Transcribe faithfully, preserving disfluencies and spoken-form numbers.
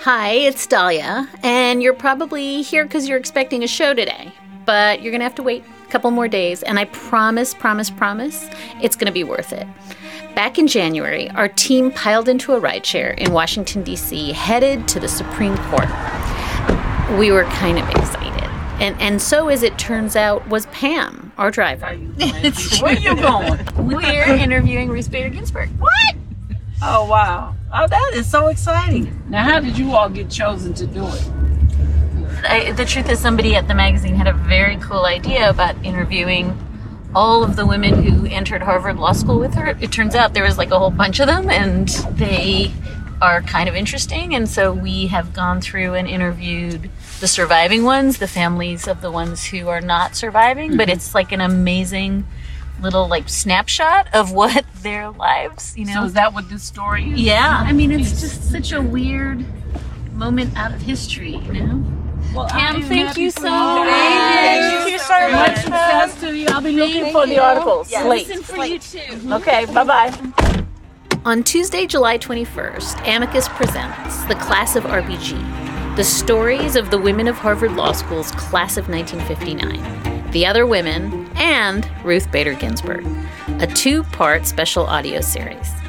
Hi, it's Dahlia, and you're probably here because you're expecting a show today, but you're going to have to wait a couple more days, and I promise, promise, promise, it's going to be worth it. Back in January, our team piled into a rideshare in Washington, D C, headed to the Supreme Court. We were kind of excited, and, and so, as it turns out, was Pam, our driver. Where you going? We're interviewing Ruth Bader Ginsburg. What? Oh, wow. Oh, that is so exciting. Now, how did you all get chosen to do it? I, the truth is, somebody at the magazine had a very cool idea about interviewing all of the women who entered Harvard Law School with her. It turns out there was like a whole bunch of them, and they are kind of interesting. And so we have gone through and interviewed the surviving ones, the families of the ones who are not surviving. Mm-hmm. But it's like an amazing little like snapshot of what their lives, you know. So is that what this story is? Yeah. I mean, it's just such a weird moment out of history, you know. Well, Pam, thank you so much. Thank you so Much much. success to you. I'll be looking Thank for the you. articles. Yes. Late. Listen for you too. Okay, bye-bye. On Tuesday, July twenty-first, Amicus presents The Class of R B G, the stories of the women of Harvard Law School's class of nineteen fifty-nine, the other women, and Ruth Bader Ginsburg, a two-part special audio series.